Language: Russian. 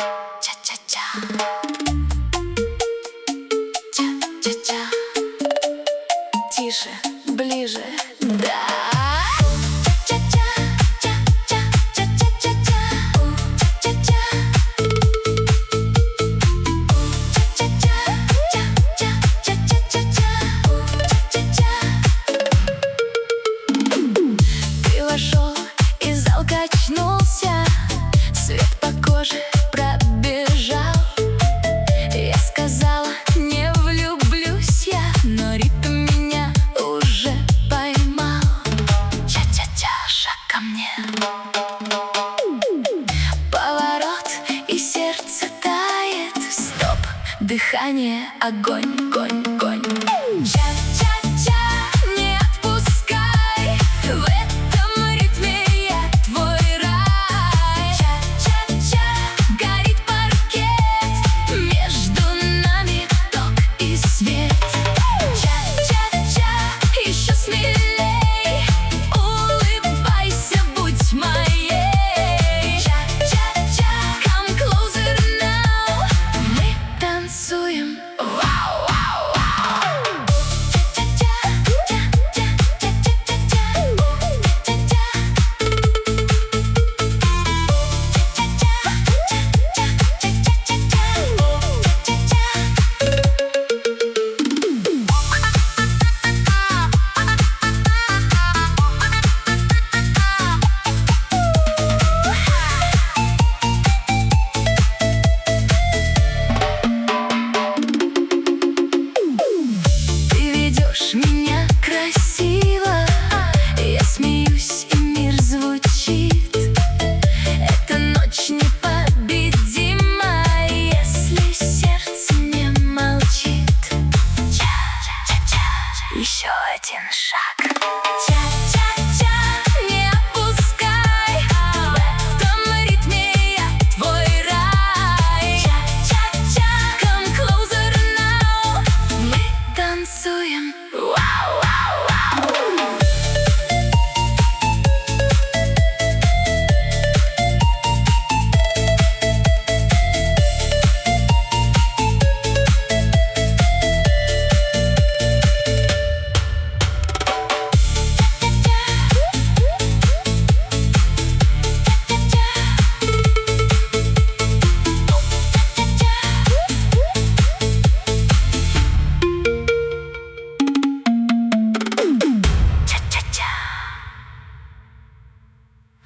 Ча-ча-ча. Ча-ча-ча. Тише, ближе, да. Ты вошел, и зал качнулся, свет по коже пробежал. Я сказала, не влюблюсь я, но ритм меня уже поймал. Ча-ча-ча, шаг ко мне. Поворот, и сердце тает. Стоп, дыхание, огонь, конь, конь.